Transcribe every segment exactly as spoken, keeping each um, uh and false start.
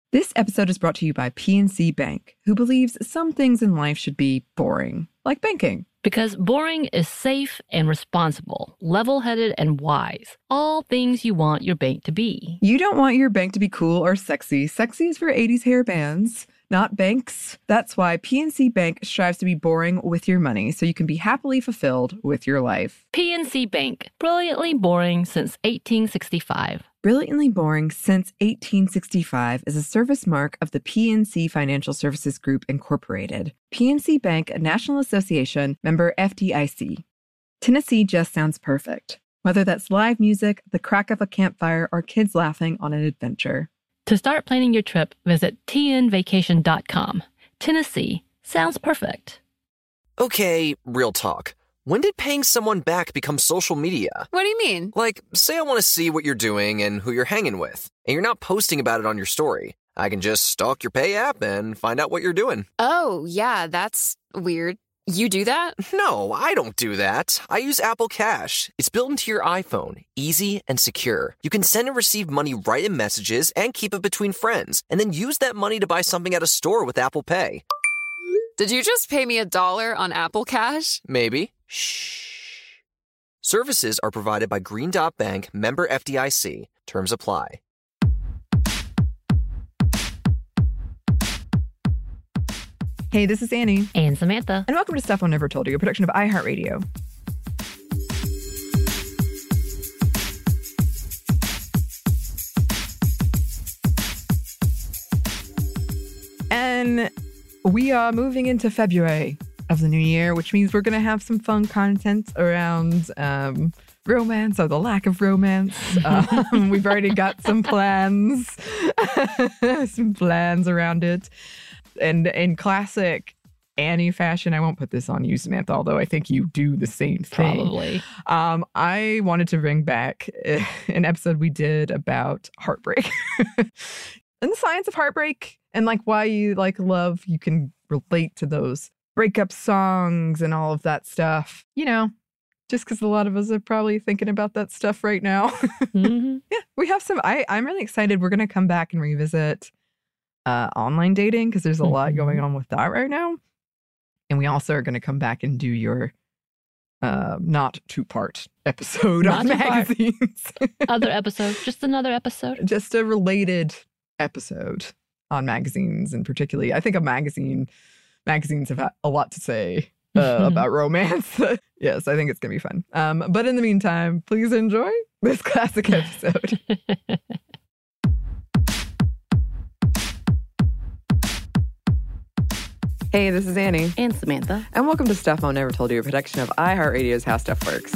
This episode is brought to you by P N C Bank, who believes some things in life should be boring, like banking. Because boring is safe and responsible, level-headed and wise. All things you want your bank to be. You don't want your bank to be cool or sexy. Sexy is for eighties hair bands, not banks. That's why P N C Bank strives to be boring with your money, so you can be happily fulfilled with your life. P N C Bank, brilliantly boring since eighteen sixty-five. Brilliantly Boring Since eighteen sixty-five is a service mark of the P N C Financial Services Group, Incorporated. P N C Bank, a National Association, member F D I C. Tennessee just sounds perfect. Whether that's live music, the crack of a campfire, or kids laughing on an adventure. To start planning your trip, visit T N vacation dot com. Tennessee sounds perfect. Okay, real talk. When did paying someone back become social media? What do you mean? Like, say I want to see what you're doing and who you're hanging with, and you're not posting about it on your story. I can just stalk your Pay app and find out what you're doing. Oh, yeah, that's weird. You do that? No, I don't do that. I use Apple Cash. It's built into your iPhone, easy and secure. You can send and receive money right in Messages and keep it between friends, and then use that money to buy something at a store with Apple Pay. Did you just pay me a dollar on Apple Cash? Maybe. Shh. Services are provided by Green Dot Bank, member F D I C. Terms apply. Hey, this is Annie. And Samantha. And welcome to Stuff I Never Told You, a production of iHeartRadio. And we are moving into February of the new year, which means we're going to have some fun content around um, romance or the lack of romance. Um, we've already got some plans, some plans around it. And in classic Annie fashion, I won't put this on you, Samantha, although I think you do the same thing. Probably. Um, I wanted to bring back an episode we did about heartbreak and the science of heartbreak and like why you like love. You can relate to those breakup songs and all of that stuff, you know, just because a lot of us are probably thinking about that stuff right now. Mm-hmm. Yeah, we have some. I, I'm really excited. We're going to come back and revisit uh, online dating because there's a mm-hmm. lot going on with that right now. And we also are going to come back and do your uh, not two-part episode Not on two-part. magazines. Other episode, just another episode. Just a related episode on magazines, and particularly, I think a magazine magazines have had a lot to say uh, about romance. Yes, I think it's going to be fun. Um, but in the meantime, please enjoy this classic episode. Hey, this is Annie. And Samantha. And welcome to Stuff I Never Told You, a production of iHeartRadio's How Stuff Works.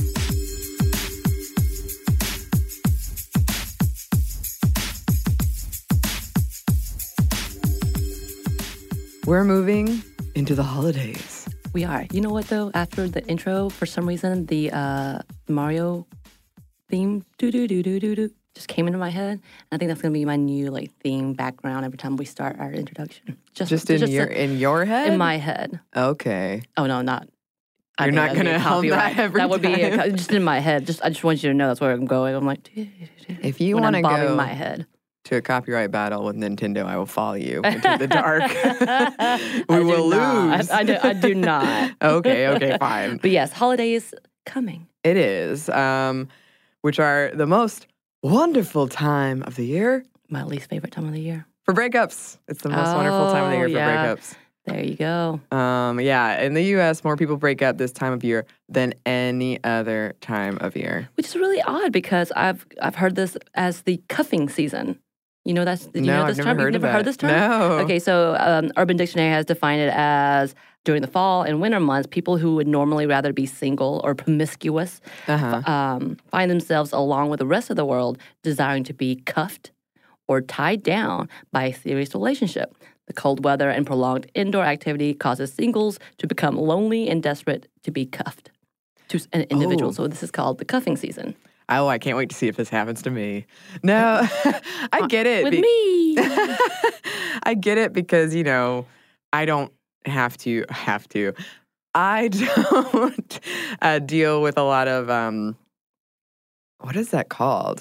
We're moving into the holidays. We are. You know what, though? After the intro, for some reason, the uh, Mario theme do-do-do-do-do-do just came into my head. I think that's going to be my new like theme background every time we start our introduction. Just, just in just your a, in your head? In my head. Okay. Oh, no, not. You're not going to help that every That would time. be a, just in my head. Just I just want you to know that's where I'm going. I'm like, if you want to go my head. to a copyright battle with Nintendo, I will follow you into the dark. we I will lose. I, I, do, I do not. okay, okay, fine. But yes, holidays coming. It is, um, which are the most wonderful time of the year. My least favorite time of the year. For breakups. It's the most oh, wonderful time of the year for yeah. breakups. There you go. Um, yeah, in the U S, more people break up this time of year than any other time of year. Which is really odd because I've I've heard this as the cuffing season. You know that's did you no, know this I've term? never heard You've of never that. heard this term? No. Okay, so um, Urban Dictionary has defined it as during the fall and winter months, people who would normally rather be single or promiscuous uh-huh. um, find themselves, along with the rest of the world, desiring to be cuffed or tied down by a serious relationship. The cold weather and prolonged indoor activity causes singles to become lonely and desperate to be cuffed to an individual. Oh. So this is called the cuffing season. Oh, I can't wait to see if this happens to me. No, I get it. With be- me. I get it because, you know, I don't have to, have to. I don't uh, deal with a lot of, um, what is that called?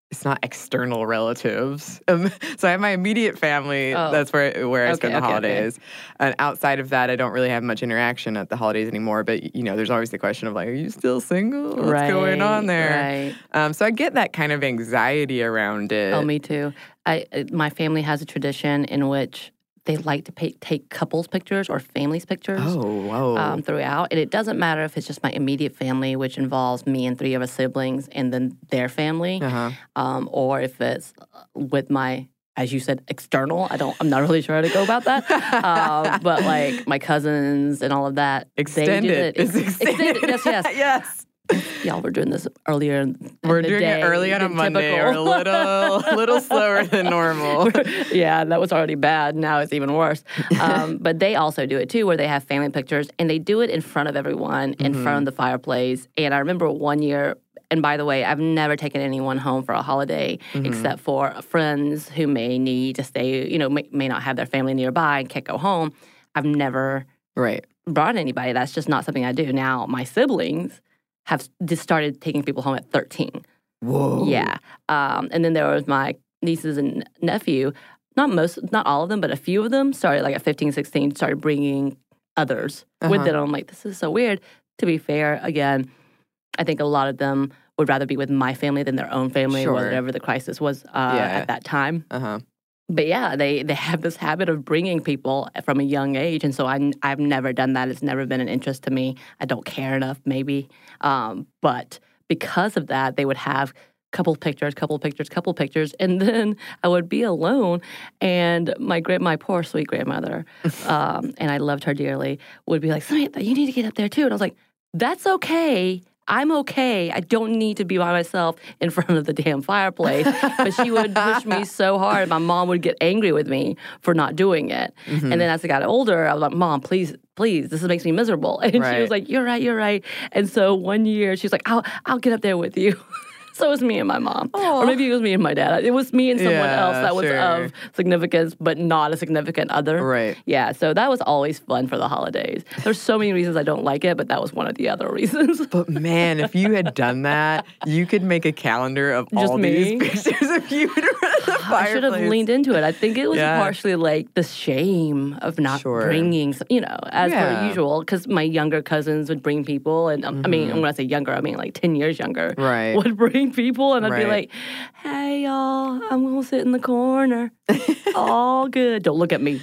it's not external relatives. Um, so I have my immediate family. Oh. That's where where I Okay, spend the okay, okay. holidays. And outside of that, I don't really have much interaction at the holidays anymore. But, you know, there's always the question of like, are you still single? What's right, going on there? Right. Um, so I get that kind of anxiety around it. Oh, me too. I uh, my family has a tradition in which they like to pay, take couples pictures or families pictures. Oh, whoa. Um, throughout. And it doesn't matter if it's just my immediate family, which involves me and three of us siblings, and then their family, uh-huh. um, or if it's with my, as you said, external. I don't. I'm not really sure how to go about that. um, but like my cousins and all of that. Extended. They did it. It's extended. extended. Yes, yes. Yes. Y'all were doing this earlier. In We're the doing day it early on a than Monday. typical. We're a little, little slower than normal. Yeah, that was already bad. Now it's even worse. Um, but they also do it too, where they have family pictures, and they do it in front of everyone, in Mm-hmm. front of the fireplace. And I remember one year, and by the way, I've never taken anyone home for a holiday Mm-hmm. except for friends who may need to stay, you know, may, may not have their family nearby and can't go home. I've never Right. brought anybody. That's just not something I do. Now, my siblings have just started taking people home at thirteen. Whoa. Yeah. Um, and then there was my nieces and nephew. Not most, not all of them, but a few of them started like at fifteen, sixteen, started bringing others with Uh-huh. them. I'm like, this is so weird. To be fair, again, I think a lot of them would rather be with my family than their own family, Sure. whatever the crisis was uh, Yeah. at that time. Uh-huh. But yeah, they, they have this habit of bringing people from a young age. And so I, I've never done that. It's never been an interest to me. I don't care enough, maybe. Um, but because of that, they would have couple pictures, couple pictures, couple pictures. And then I would be alone. And my grand, my poor, sweet grandmother, um, and I loved her dearly, would be like, Samantha, you need to get up there too. And I was like, that's okay. I'm okay. I don't need to be by myself in front of the damn fireplace. But she would push me so hard. My mom would get angry with me for not doing it. Mm-hmm. And then as I got older, I was like, Mom, please, please, this makes me miserable. And she Right. was like, you're right, you're right. And so one year, she was like, I'll, I'll get up there with you. So it was me and my mom. Aw. Or maybe it was me and my dad. It was me and someone Yeah, else that was sure. of significance, but not a significant other. Right. Yeah, so that was always fun for the holidays. There's so many reasons I don't like it, but that was one of the other reasons. But man, if you had done that, you could make a calendar of Just all me? these pictures of you in front of the I should have fireplace. leaned into it. I think it was Yeah. partially like the shame of not Sure. bringing, some- you know, as Yeah. per usual, because my younger cousins would bring people. And um, I mean, when I say younger, I mean like ten years younger. Right. Would bring people, and I'd be Right. like, hey, y'all, I'm going to sit in the corner. All good. Don't look at me.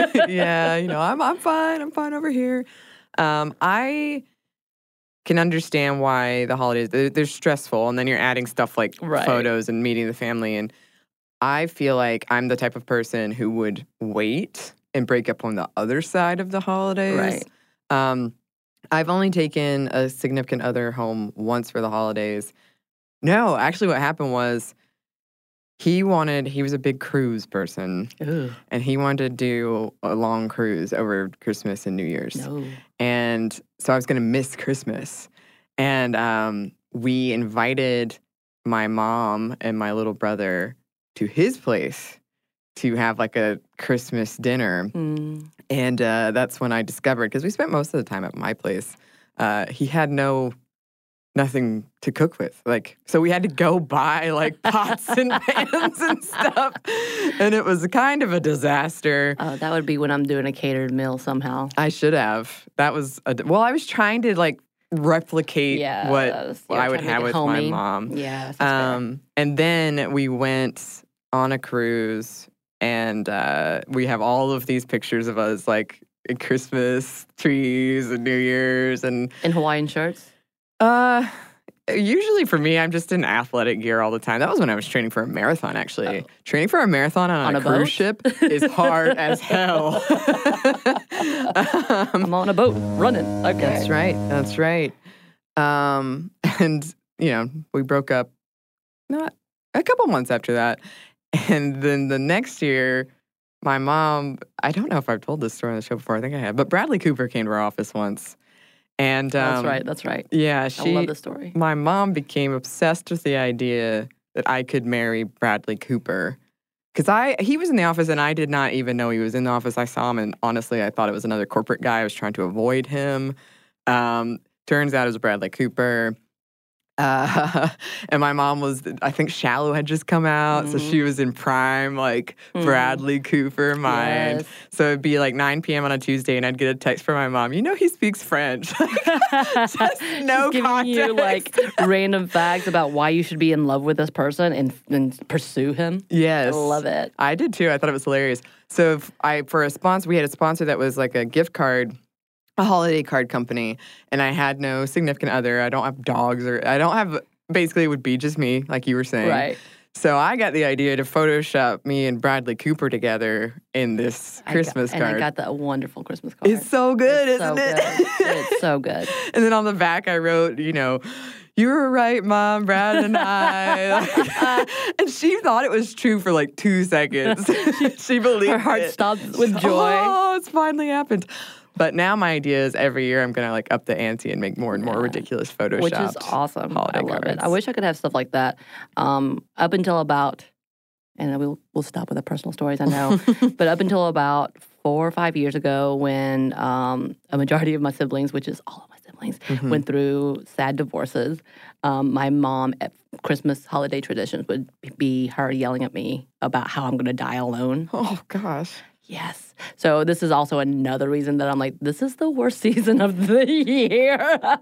Yeah, you know, I'm I'm fine. I'm fine over here. Um, I can understand why the holidays they're, they're stressful, and then you're adding stuff like Right. photos and meeting the family. And I feel like I'm the type of person who would wait and break up on the other side of the holidays. Right. Um, I've only taken a significant other home once for the holidays. No, actually, what happened was he wanted. He was a big cruise person. Ooh, And he wanted to do a long cruise over Christmas and New Year's. no. And so I was going to miss Christmas. And um, we invited my mom and my little brother to his place to have like a Christmas dinner. Mm. And uh, that's when I discovered, because we spent most of the time at my place, uh, he had no nothing to cook with. Like, so we had to go buy like pots and pans and stuff. And it was kind of a disaster. Oh, that would be when I'm doing a catered meal somehow. I should have. That was, a, well, I was trying to like replicate Yes, what you were I would trying to have make with it my homey. mom. Yeah, that's fair. Um, and then we went on a cruise, and uh, we have all of these pictures of us like in Christmas trees and New Year's, and In Hawaiian shirts? uh, usually for me, I'm just in athletic gear all the time. That was when I was training for a marathon, actually. Training for a marathon on, On a, a cruise boat? ship is hard as hell. um, I'm on a boat running. Okay. That's right. That's right. Um, and, you know, we broke up not a couple months after that. And then the next year, my mom, I don't know if I've told this story on the show before. I think I have. But Bradley Cooper came to our office once. And um, That's right. That's right. yeah, I she, love this story. my mom became obsessed with the idea that I could marry Bradley Cooper. Because I he was in the office and I did not even know he was in the office. I saw him and honestly, I thought it was another corporate guy. I was trying to avoid him. Um, turns out it was Bradley Cooper. Uh, and my mom was, I think Shallow had just come out, Mhm. so she was in prime, like, Mhm. Bradley Cooper mind. Yes. So it'd be like nine p.m. on a Tuesday, and I'd get a text from my mom, you know he speaks French. Just no She's giving context. you like random facts about why you should be in love with this person and, and pursue him. Yes. I love it. I did too. I thought it was hilarious. So if I for a sponsor, we had a sponsor that was like a gift card, a holiday card company, and I had no significant other. I don't have dogs or I don't have. Basically, it would be just me, like you were saying. Right. So I got the idea to Photoshop me and Bradley Cooper together in this I Christmas got, card. And I got the wonderful Christmas card. It's so good, It's isn't so it? Good. It's so good. And then on the back, I wrote, you know, you were right, Mom, Brad and I. And she thought it was true for like two seconds. she believed Her heart it. stopped with joy. Oh, it's finally happened. But now my idea is every year I'm going to like up the ante and make more and more Yeah. ridiculous Photoshopped Which is awesome. holiday I love cards. it. I wish I could have stuff like that. Um, up until about, and then we'll we'll stop with the personal stories, I know, but up until about four or five years ago, when um, a majority of my siblings, which is all of my siblings, Mhm. went through sad divorces, um, my mom at Christmas holiday traditions would be her yelling at me about how I'm going to die alone. Oh, gosh. Yes. So this is also another reason that I'm like, this is the worst season of the year.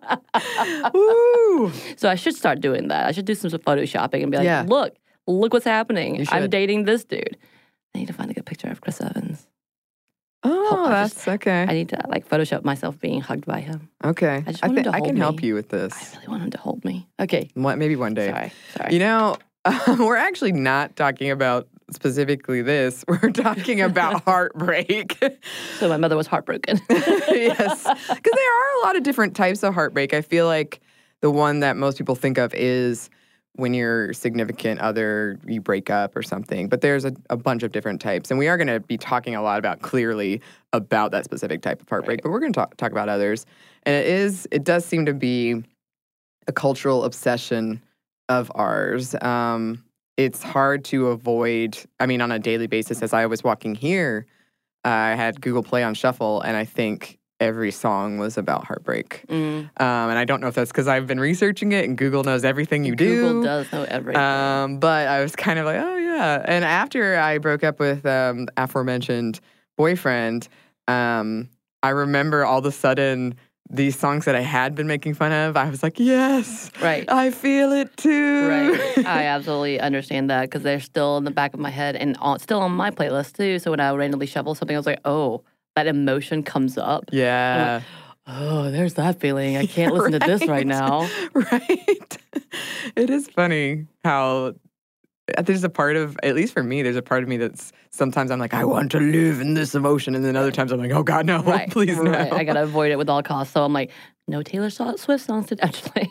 Woo! So I should start doing that. I should do some photoshopping and be like, Yeah. look, look what's happening. You I'm should. dating this dude. I need to find a good picture of Chris Evans. Oh, I that's just- okay. I need to like Photoshop myself being hugged by him. okay. I just I, want him thi- to I can hold help me. you with this. I really want him to hold me. Okay. One- Maybe one day. Sorry. Sorry. You know, we're actually not talking about specifically this. We're talking about heartbreak. So my mother was heartbroken. Yes. Because there are a lot of different types of heartbreak. I feel like the one that most people think of is when your significant other, you break up or something. But there's a, a bunch of different types. And we are going to be talking a lot about clearly about that specific type of heartbreak. Right. But we're going to talk, talk about others. And it is, it does seem to be a cultural obsession of ours. Um, it's hard to avoid, I mean, on a daily basis, as I was walking here, I had Google Play on shuffle, and I think every song was about heartbreak. Mm. Um, and I don't know if that's because I've been researching it and Google knows everything you Google do. does know everything. Um, but I was kind of like, oh, yeah. And after I broke up with um, aforementioned boyfriend, um, I remember all of a sudden these songs that I had been making fun of, I was like, yes, Right. I feel it too. Right. I absolutely understand that because they're still in the back of my head and on, still on my playlist too. So when I randomly shuffle something, I was like, oh, that emotion comes up. Yeah. Oh, there's that feeling. I can't listen to this right Right. now. Right. It is funny how there's a part of, at least for me, there's a part of me that's sometimes I'm like, I want to live in this emotion. And then other times I'm like, oh God, no, Right. please no. right. I got to avoid it with all costs. So I'm like, no Taylor Swift songs to actually.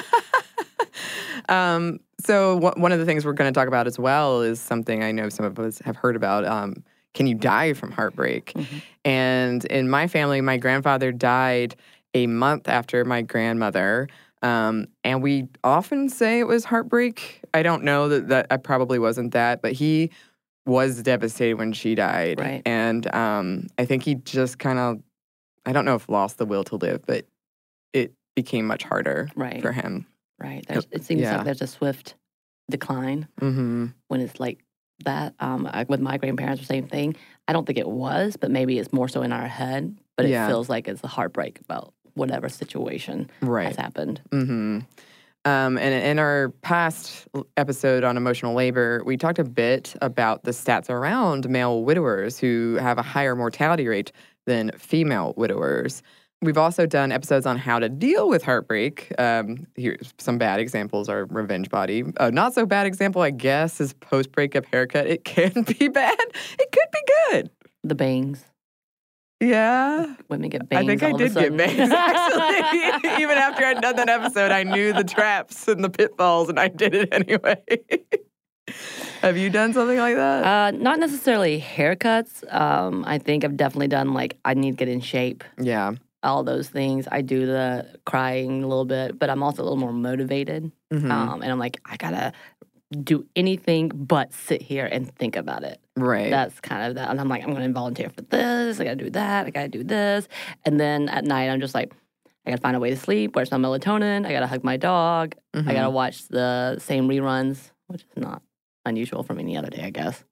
um, so wh- one of the things we're going to talk about as well is something I know some of us have heard about. Um, can you die from heartbreak? Mm-hmm. And in my family, my grandfather died a month after my grandmother. Um, and we often say it was heartbreak. I don't know that, that I probably wasn't that, but he was devastated when she died. Right. And um, I think he just kind of, I don't know if lost the will to live, but it became much harder Right. for him. Right. There's, it seems Yeah. like there's a swift decline Mm-hmm. when it's like that. Um, I, with my grandparents, the same thing. I don't think it was, but maybe it's more so in our head. But it Yeah. feels like it's a heartbreak about whatever situation Right. has happened. Mm-hmm. Um, and in our past episode on emotional labor, we talked a bit about the stats around male widowers who have a higher mortality rate than female widowers. We've also done episodes on how to deal with heartbreak. Um, here's some bad examples are revenge body. A not so bad example, I guess, is post-breakup haircut. It can be bad. It could be good. The bangs. Yeah. Women get bangs. I think I all of a did get sudden. bangs, actually. Even after I'd done that episode, I knew the traps and the pitfalls, and I did it anyway. Have you done something like that? Uh, not necessarily haircuts. Um, I think I've definitely done like I need to get in shape. Yeah. All those things. I do the crying a little bit, but I'm also a little more motivated. Mhm. Um, and I'm like, I gotta do anything but sit here and think about it. Right. That's kind of that. And I'm like, I'm gonna volunteer for this. I gotta do that. I gotta do this. And then at night, I'm just like, I I got to find a way to sleep. Where's my melatonin? I got to hug my dog. Mhm. I got to watch the same reruns, which is not unusual from any other day, I guess.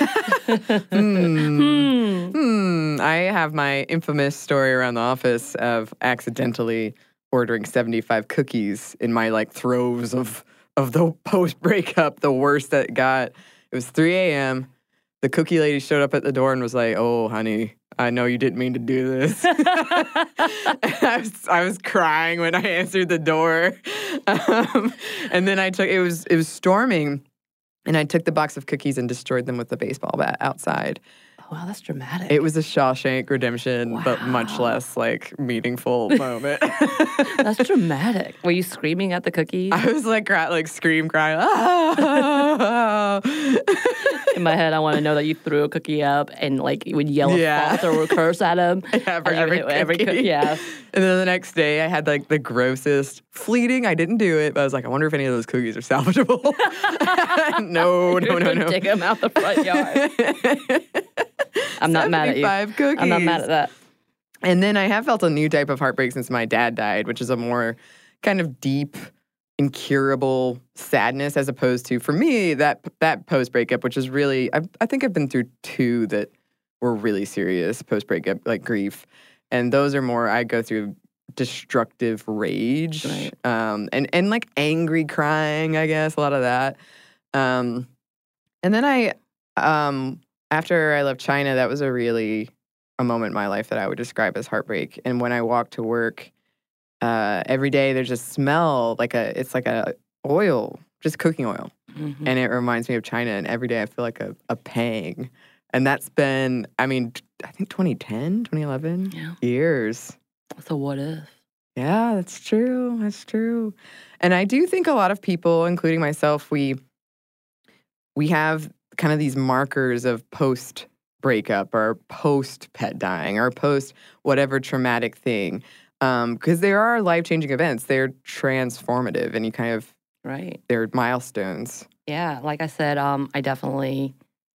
Hmm. Hmm. Hmm. I have my infamous story around the office of accidentally ordering seventy-five cookies in my like throes of of the post breakup, the worst that it got. It was three a.m. The cookie lady showed up at the door and was like, "Oh, honey, I know you didn't mean to do this." I was I was crying when I answered the door, um, and then I took it was it was storming. And I took the box of cookies and destroyed them with a baseball bat outside. Oh, wow, that's dramatic. It was a Shawshank Redemption, but much Wow. less like meaningful moment. That's dramatic. Were you screaming at the cookies? I was like, cry, like scream, cry. Ah! In my head, I want to know that you threw a cookie up and like you would yell Yeah. a false or curse at him. Yeah, for and you would every hit every cookie. cookie. Yeah. And then the next day, I had like the grossest fleeting. I didn't do it, but I was like, I wonder if any of those cookies are salvageable. no, no, no, no. Dig them out the front yard. I'm not mad at you. seventy-five cookies. I'm not mad at that. And then I have felt a new type of heartbreak since my dad died, which is a more kind of deep, incurable sadness, as opposed to, for me, that that post breakup, which is really, I, I think I've been through two that were really serious post breakup, like grief, and those are more I go through destructive rage, Right. um, and and like angry crying, I guess, a lot of that, um, and then I, um, after I left China, that was a really a moment in my life that I would describe as heartbreak. And when I walk to work, uh, every day there's a smell like a it's like a oil, just cooking oil, Mhm. and it reminds me of China. And every day I feel like a, a pang. And that's been, I mean, t- I think twenty ten, twenty eleven Yeah. years. So what if? Yeah, that's true. That's true. And I do think a lot of people, including myself, we we have kind of these markers of post breakup or post pet dying or post whatever traumatic thing. Um, because there are life changing events. They're transformative and you kind of Right. they're milestones. Yeah. Like I said, um, I definitely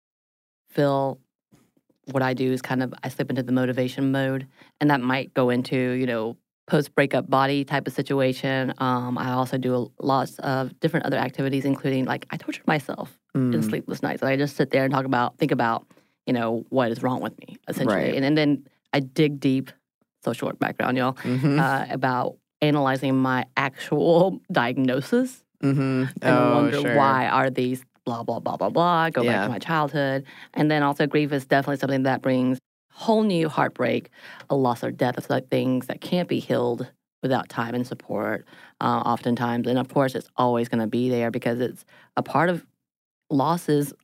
feel what I do is kind of I slip into the motivation mode, and that might go into you know post breakup body type of situation. Um, I also do lots of different other activities, including like I tortured myself in Mm. sleepless nights. Like, I just sit there and talk about think about you know what is wrong with me essentially, Right. and, and then I dig deep. Social work background, y'all, Mhm. uh, about analyzing my actual diagnosis Mhm. and Oh, wonder sure. why are these blah blah blah blah blah. Go back Yeah. to my childhood, and then also grief is definitely something that brings whole new heartbreak, a loss or death of like things that can't be healed without time and support. Uh, oftentimes, and of course, it's always going to be there because it's a part of loss is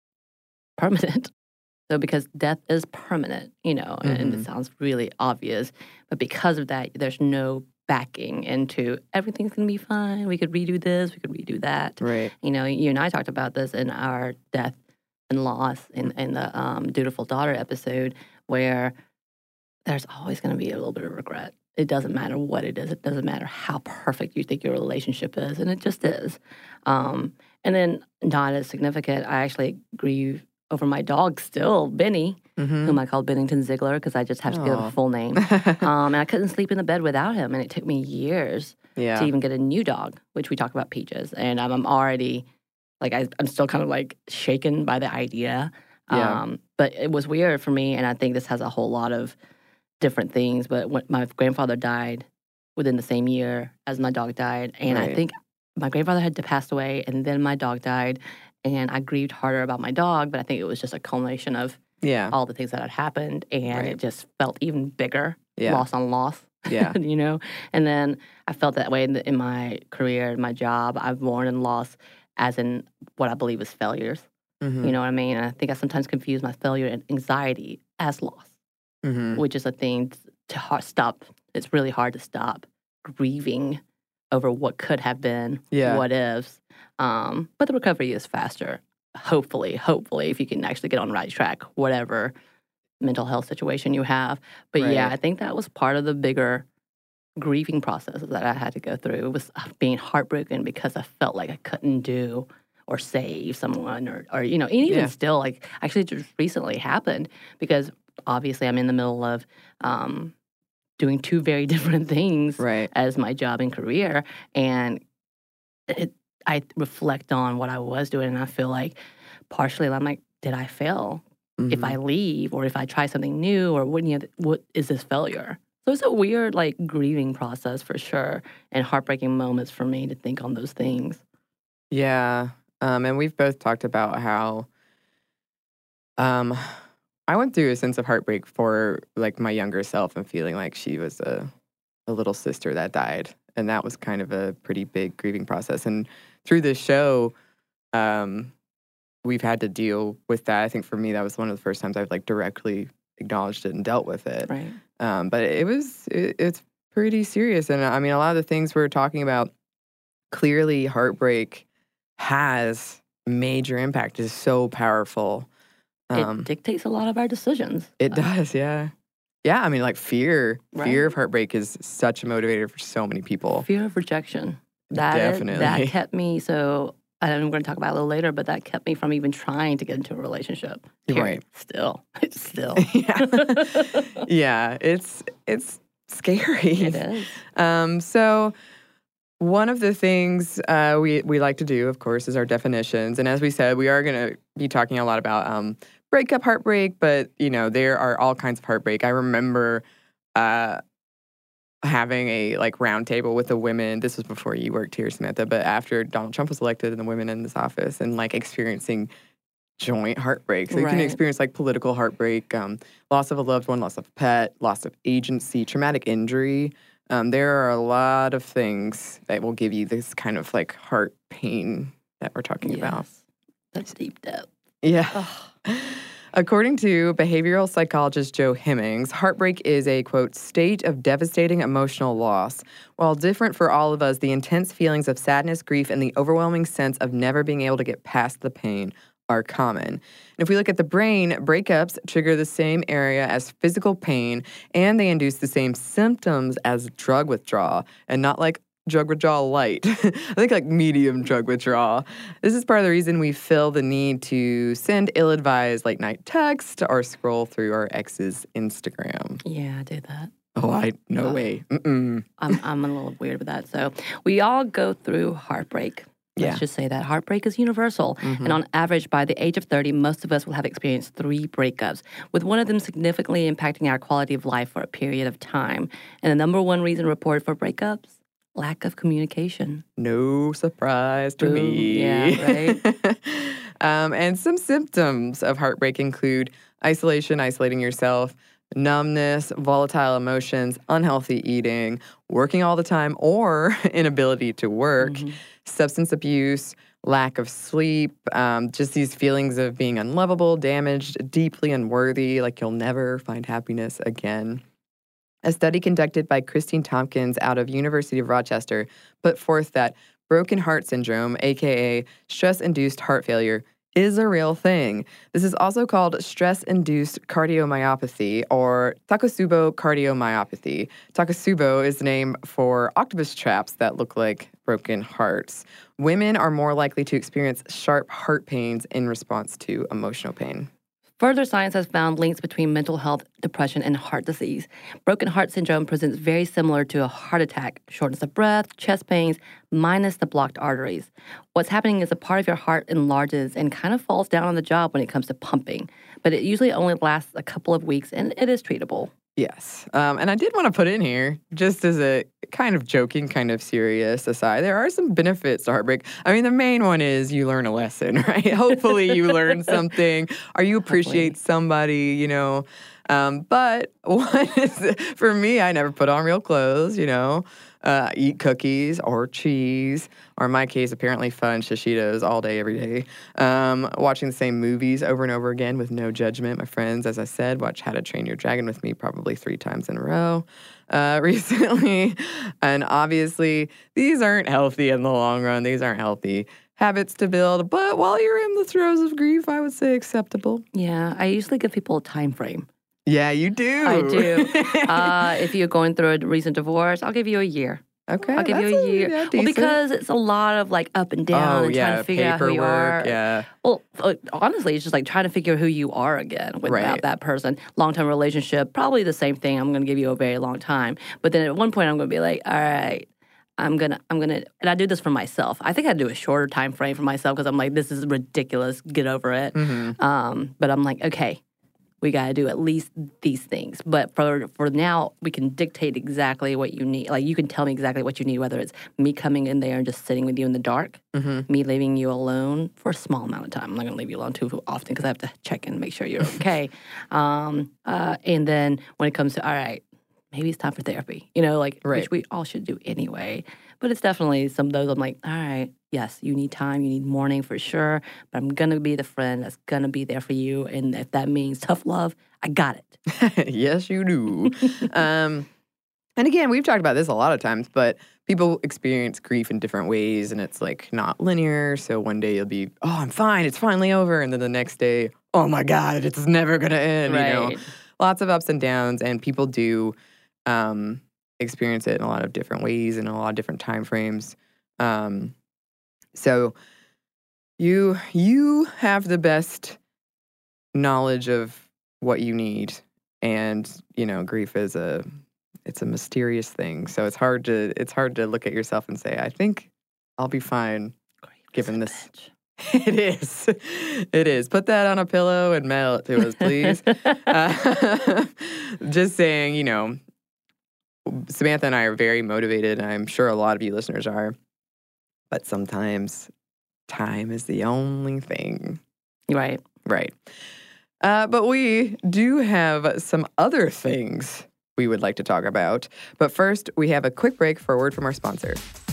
permanent. So because death is permanent, you know, and Mhm. it sounds really obvious, but because of that, there's no backing into everything's going to be fine. We could redo this, we could redo that. Right. You know, you and I talked about this in our death and loss in, in the um, Dutiful Daughter episode, where there's always going to be a little bit of regret. It doesn't matter what it is. It doesn't matter how perfect you think your relationship is, and it just is. Um, and then not as significant, I actually grieve over my dog still, Benny, Mhm. whom I call Bennington Ziegler because I just have to give him Aw. a full name. um, and I couldn't sleep in the bed without him, and it took me years yeah. to even get a new dog, which we talk about Peaches. And I'm, I'm already, like, I, I'm still kind of like shaken by the idea. Yeah. Um, but it was weird for me, and I think this has a whole lot of different things. But when my grandfather died within the same year as my dog died, and I Right. think my grandfather had passed away, and then my dog died, and I grieved harder about my dog. But I think it was just a culmination of Yeah. all the things that had happened, and Right. it just felt even bigger, Yeah. loss on loss. Yeah. you know? And then I felt that way in, the, in my career, in my job. I've mourned and lost as in what I believe is failures. Mhm. You know what I mean? And I think I sometimes confuse my failure and anxiety as loss, Mhm. which is a thing to hard, stop. It's really hard to stop grieving over what could have been, Yeah. what ifs. Um, but the recovery is faster. Hopefully, hopefully, if you can actually get on the right track, whatever mental health situation you have. But yeah, Right. I think that was part of the bigger grieving process that I had to go through. It was being heartbroken because I felt like I couldn't do or save someone or, or you know, and even Yeah. still, like, actually just recently happened because obviously I'm in the middle of um, doing two very different things Right. as my job and career. And it, I reflect on what I was doing, and I feel like partially I'm like, did I fail? Mm-hmm. If I leave or if I try something new, or what, you know, what is this failure? So it's a weird, like, grieving process for sure, and heartbreaking moments for me to think on those things. Yeah. Um, and we've both talked about how um, I went through a sense of heartbreak for, like, my younger self and feeling like she was a, a little sister that died. And that was kind of a pretty big grieving process. And through this show, um, we've had to deal with that. I think for me, that was one of the first times I've, like, directly acknowledged it and dealt with it. Right. Um, but it was, it, it's pretty serious. And I mean, a lot of the things we're talking about, clearly heartbreak has major impact. It's so powerful. Um, it dictates a lot of our decisions. it Uh, does, yeah. Yeah, I mean, like fear, Right. fear of heartbreak is such a motivator for so many people. Fear of rejection. That is- Definitely. that kept me, so I'm going to talk about it a little later, but that kept me from even trying to get into a relationship. Period. Right. Still. It's still. yeah. yeah, it's it's scary. It is. Um, so one of the things uh, we we like to do, of course, is our definitions. And as we said, we are going to be talking a lot about um, breakup heartbreak, but you know there are all kinds of heartbreak. I remember uh, having a like round table with the women. This was before you worked here, Samantha, but after Donald Trump was elected and the women in this office, and like experiencing joint heartbreak. So you can Right. experience like political heartbreak, um, loss of a loved one, loss of a pet, loss of agency, traumatic injury. Um, there are a lot of things that will give you this kind of like heart pain that we're talking about. Yes. That's deep depth. Yeah. According to behavioral psychologist Joe Hemmings, heartbreak is a, quote, state of devastating emotional loss. While different for all of us, the intense feelings of sadness, grief, and the overwhelming sense of never being able to get past the pain are common. And if we look at the brain, breakups trigger the same area as physical pain, and they induce the same symptoms as drug withdrawal, and not like drug withdrawal light. I think like medium drug withdrawal. This is part of the reason we feel the need to send ill-advised late night text or scroll through our ex's Instagram. Yeah, I do that. Oh, I no way. Mm-mm. I'm I'm a little weird with that. So we all go through heartbreak. Let's Yeah. just say that heartbreak is universal. Mhm. And on average, by the age of thirty, most of us will have experienced three breakups, with one of them significantly impacting our quality of life for a period of time. And the number one reason reported for breakups? Lack of communication. No surprise to Boom. me. Yeah, right? um, and some symptoms of heartbreak include isolation, isolating yourself, numbness, volatile emotions, unhealthy eating, working all the time or inability to work, Mhm. substance abuse, lack of sleep, um, just these feelings of being unlovable, damaged, deeply unworthy, like you'll never find happiness again. A study conducted by Christine Tompkins out of University of Rochester put forth that broken heart syndrome, aka stress-induced heart failure, is a real thing. This is also called stress-induced cardiomyopathy or Takotsubo cardiomyopathy. Takotsubo is the name for octopus traps that look like broken hearts. Women are more likely to experience sharp heart pains in response to emotional pain. Further science has found links between mental health, depression, and heart disease. Broken heart syndrome presents very similar to a heart attack, shortness of breath, chest pains, minus the blocked arteries. What's happening is a part of your heart enlarges and kind of falls down on the job when it comes to pumping. But it usually only lasts a couple of weeks, and it is treatable. Yes. Um, and I did want to put in here, just as a kind of joking, kind of serious aside, there are some benefits to heartbreak. I mean, the main one is you learn a lesson, right? Hopefully you learn something or you appreciate Hopefully. somebody, you know. Um, but one is, for me, I never put on real clothes, you know, uh, eat cookies or cheese, or in my case, apparently fun shishitos all day, every day. Um, watching the same movies over and over again with no judgment. My friends, as I said, watch How to Train Your Dragon with me probably three times in a row uh, recently. And obviously, these aren't healthy in the long run. These aren't healthy habits to build. But while you're in the throes of grief, I would say acceptable. Yeah, I usually give people a time frame. Yeah, you do. I do. Uh, if you're going through a recent divorce, I'll give you a year. Okay, I'll give you that's a year. yeah, well, decent. because it's a lot of like up and down oh and yeah, trying to figure out who you are. paperwork, yeah. Well, uh, honestly, it's just like trying to figure who you are again without Right. that person. Long-term relationship, probably the same thing. I'm going to give you a very long time. But then at one point, I'm going to be like, all right, I'm going to, I'm going to, and I do this for myself. I think I do a shorter time frame for myself because I'm like, this is ridiculous. Get over it. Mm-hmm. Um, but I'm like, okay, we got to do at least these things. But for for now, we can dictate exactly what you need. Like, you can tell me exactly what you need, whether it's me coming in there and just sitting with you in the dark, Mm-hmm. me leaving you alone for a small amount of time. I'm not going to leave you alone too often because I have to check in and make sure you're okay. um, uh, and then when it comes to, all right, maybe it's time for therapy, you know, like, Right. which we all should do anyway. But it's definitely some of those I'm like, all right, yes, you need time, you need mourning for sure, but I'm going to be the friend that's going to be there for you. And if that means tough love, I got it. Yes, you do. um, and again, we've talked about this a lot of times, but people experience grief in different ways, and it's like not linear. So one day you'll be, oh, I'm fine, it's finally over. And then the next day, oh my God, it's never going to end. You know, Right. lots of ups and downs, and people do um, experience it in a lot of different ways and in a lot of different time frames. Um, so you you have the best knowledge of what you need, and you know, grief is a it's a mysterious thing. So it's hard to it's hard to look at yourself and say, I think I'll be fine given this. Bitch. It is. It is. Put that on a pillow and mail it to us, please. uh, just saying, you know, Samantha and I are very motivated, and I'm sure a lot of you listeners are. But sometimes time is the only thing. Right. Right. Uh, but we do have some other things we would like to talk about. But first, we have a quick break for a word from our sponsor.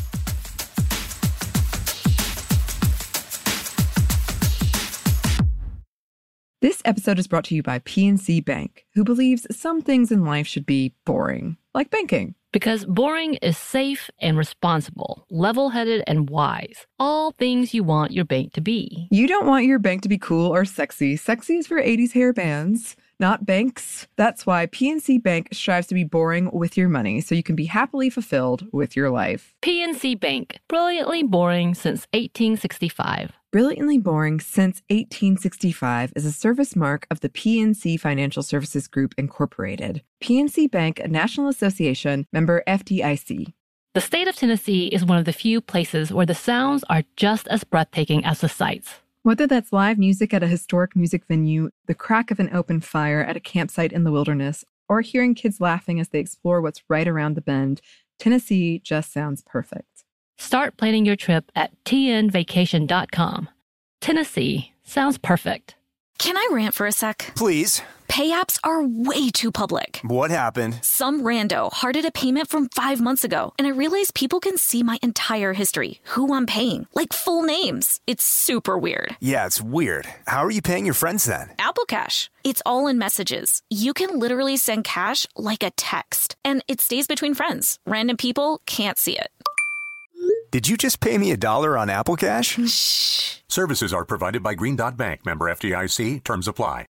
This episode is brought to you by P N C Bank, who believes some things in life should be boring, like banking. Because boring is safe and responsible, level-headed and wise. All things you want your bank to be. You don't want your bank to be cool or sexy. Sexy is for eighties hair bands, not banks. That's why P N C Bank strives to be boring with your money so you can be happily fulfilled with your life. P N C Bank, brilliantly boring since eighteen sixty-five. Brilliantly Boring Since eighteen sixty-five is a service mark of the P N C Financial Services Group, Incorporated. P N C Bank, a National Association, member F D I C. The state of Tennessee is one of the few places where the sounds are just as breathtaking as the sights. Whether that's live music at a historic music venue, the crack of an open fire at a campsite in the wilderness, or hearing kids laughing as they explore what's right around the bend, Tennessee just sounds perfect. Start planning your trip at T N vacation dot com. Tennessee sounds perfect. Can I rant for a sec? Please. Pay apps are way too public. What happened? Some rando hearted a payment from five months ago, and I realized people can see my entire history, who I'm paying, like full names. It's super weird. Yeah, it's weird. How are you paying your friends then? Apple Cash. It's all in messages. You can literally send cash like a text, and it stays between friends. Random people can't see it. Did you just pay me a dollar on Apple Cash? Shh. Services are provided by Green Dot Bank, member F D I C. Terms apply.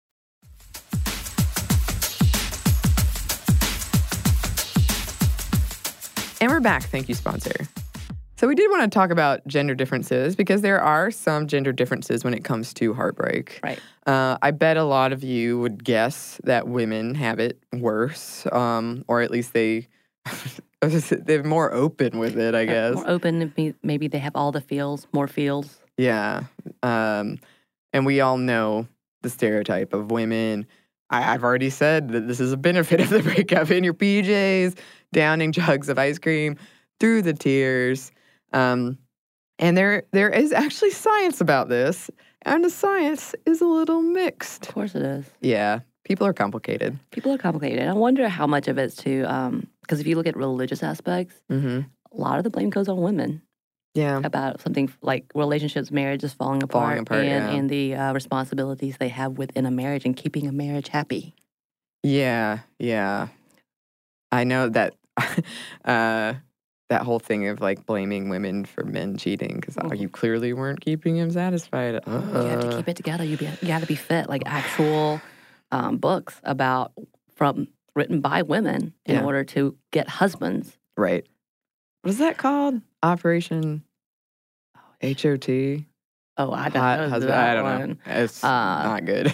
And we're back. Thank you, sponsor. So we did want to talk about gender differences because there are some gender differences when it comes to heartbreak. Right. Uh, I bet a lot of you would guess that women have it worse, um, or at least they they're more open with it, I guess. More open. Maybe they have all the feels, more feels. Yeah. Um, and we all know the stereotype of women. I, I've already said that this is a benefit of the breakup, in your P Js, downing jugs of ice cream through the tears. Um, and there there is actually science about this, and the science is a little mixed. Of course it is. Yeah. People are complicated. People are complicated. I wonder how much of it's to, um, because if you look at religious aspects, Mm-hmm. a lot of the blame goes on women. Yeah. About something like relationships, marriages falling apart, Falling apart, and, yeah. and the uh, responsibilities they have within a marriage and keeping a marriage happy. Yeah, yeah. I know that uh, that whole thing of like blaming women for men cheating because oh, you clearly weren't keeping him satisfied. Uh, You have to keep it together. You, be, you got to be fit. Like actual um, books about from written by women in Yeah. order to get husbands. Right. What is that called? Operation H O T? Oh, I don't Hot know husband. that I don't one. know. It's Uh, not good.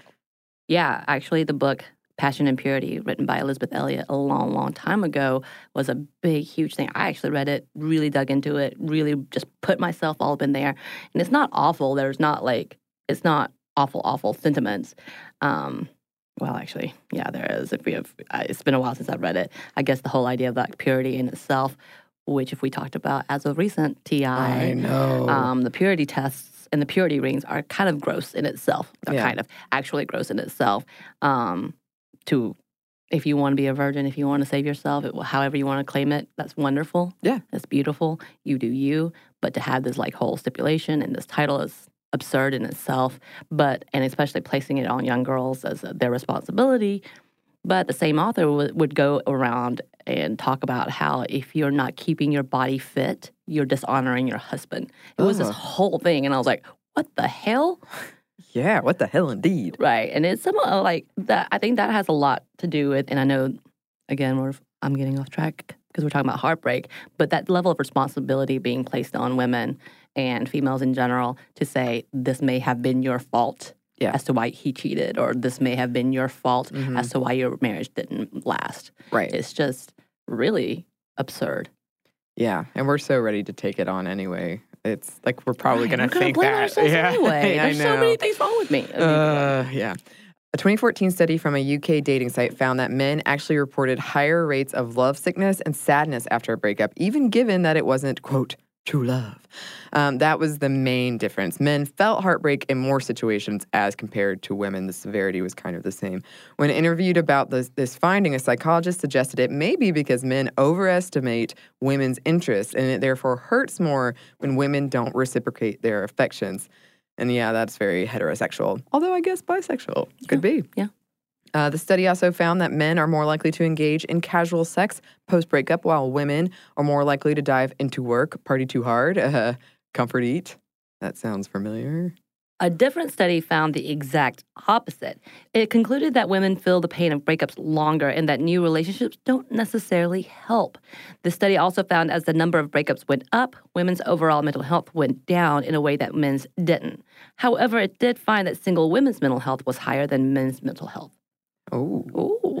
Yeah, actually, the book Passion and Purity, written by Elizabeth Elliot a long, long time ago, was a big, huge thing. I actually read it, really dug into it, really just put myself all up in there. And it's not awful. There's not like, it's not awful, awful sentiments. Um, well, actually, yeah, there is. If we have, uh, it's been a while since I've read it. I guess the whole idea of like purity in itself, which if we talked about as of recent, T I, I know. um, the purity tests and the purity rings are kind of gross in itself. They're Yeah. kind of actually gross in itself. Um, to, if you want to be a virgin, if you want to save yourself, it, however you want to claim it, that's wonderful. Yeah. That's beautiful. You do you. But to have this like whole stipulation and this title is absurd in itself. But, and especially placing it on young girls as uh, their responsibility. But the same author w- would go around and talk about how if you're not keeping your body fit, you're dishonoring your husband. It was this Oh. whole thing. And I was like, what the hell? Yeah, what the hell indeed. Right. And it's somewhat like that. I think that has a lot to do with, and I know, again, we're, I'm getting off track because we're talking about heartbreak, but that level of responsibility being placed on women and females in general to say, this may have been your fault. Yeah. As to why he cheated, or this may have been your fault Mhm. as to why your marriage didn't last. Right. It's just really absurd. Yeah, and we're so ready to take it on anyway. It's like we're probably Right, going we're to gonna think blame that. ourselves yeah, anyway. I There's so know. many things wrong with me. Uh, yeah. A twenty fourteen study from a U K dating site found that men actually reported higher rates of love sickness and sadness after a breakup, even given that it wasn't, quote, true love. Um, that was the main difference. Men felt heartbreak in more situations as compared to women. The severity was kind of the same. When interviewed about this, this finding, a psychologist suggested it may be because men overestimate women's interests, and it therefore hurts more when women don't reciprocate their affections. And yeah, that's very heterosexual. Although I guess bisexual could be. Yeah. Uh, the study also found that men are more likely to engage in casual sex post-breakup, while women are more likely to dive into work, party too hard, uh, comfort eat. That sounds familiar. A different study found the exact opposite. It concluded that women feel the pain of breakups longer and that new relationships don't necessarily help. The study also found as the number of breakups went up, women's overall mental health went down in a way that men's didn't. However, it did find that single women's mental health was higher than men's mental health. Oh. Ooh.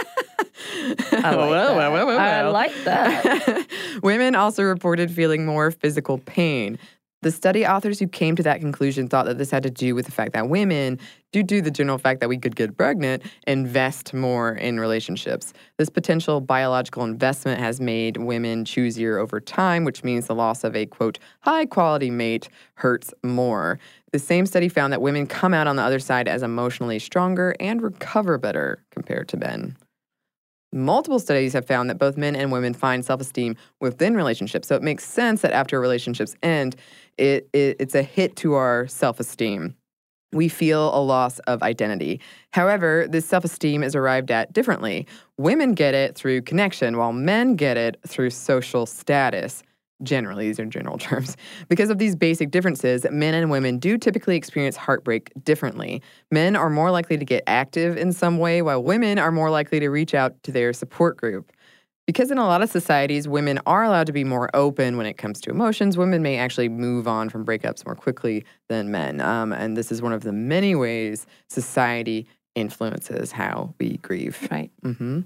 I like that. I like that. Women also reported feeling more physical pain. The study authors who came to that conclusion thought that this had to do with the fact that women, due to the general fact that we could get pregnant, invest more in relationships. This potential biological investment has made women choosier over time, which means the loss of a, quote, high-quality mate hurts more. The same study found that women come out on the other side as emotionally stronger and recover better compared to men. Multiple studies have found that both men and women find self-esteem within relationships. So it makes sense that after relationships end, it, it it's a hit to our self-esteem. We feel a loss of identity. However, this self-esteem is arrived at differently. Women get it through connection, while men get it through social status. Generally, these are general terms. Because of these basic differences, men and women do typically experience heartbreak differently. Men are more likely to get active in some way, while women are more likely to reach out to their support group. Because in a lot of societies, women are allowed to be more open when it comes to emotions, women may actually move on from breakups more quickly than men. Um, and this is one of the many ways society influences how we grieve. Right. Mm-hmm.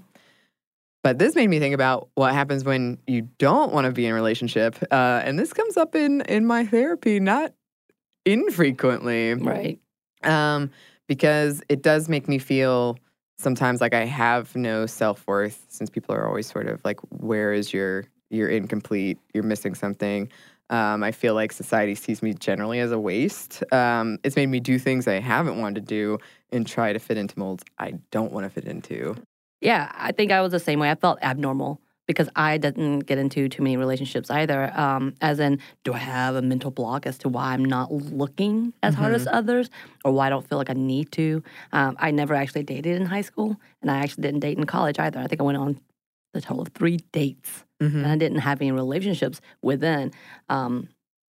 But this made me think about what happens when you don't want to be in a relationship. Uh, and this comes up in, in my therapy, not infrequently. Right. Um, because it does make me feel sometimes like I have no self-worth, since people are always sort of like, where is your, you're incomplete, you're missing something. Um, I feel like society sees me generally as a waste. Um, it's made me do things I haven't wanted to do and try to fit into molds I don't want to fit into. Yeah, I think I was the same way. I felt abnormal because I didn't get into too many relationships either. Um, as in, do I have a mental block as to why I'm not looking as hard as others, or why I don't feel like I need to? Um, I never actually dated in high school, and I actually didn't date in college either. I think I went on a total of three dates, Mm-hmm. and I didn't have any relationships within. Um,